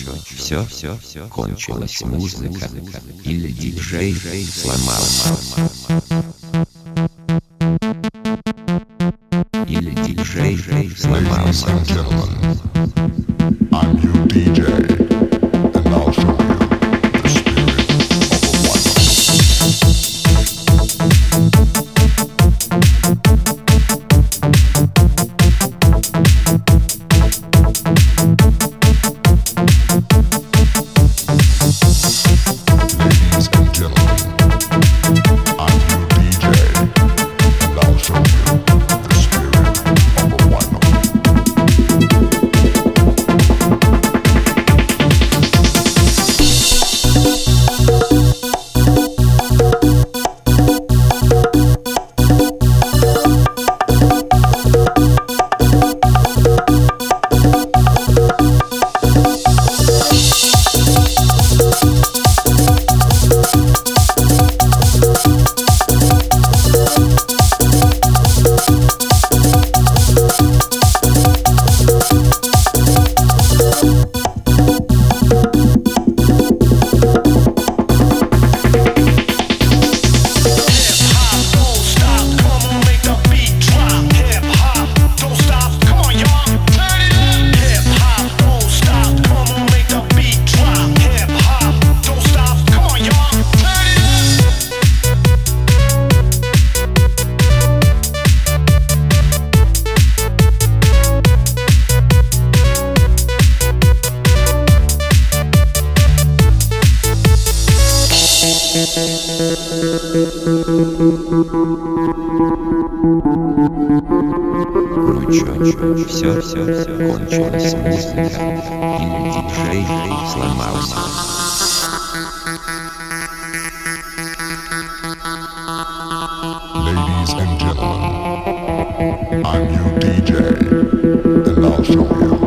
все, кончилась музыка, или диджей сломался. Или диджей сломался. I'm your DJ, and I'll show you the spirit Ladies and gentlemen, I'm your DJ, and I'll show you the spirit of a wino. Все, кончилась музыка, или диджей сломался. Ladies and gentlemen, I'm your DJ, and I'll show you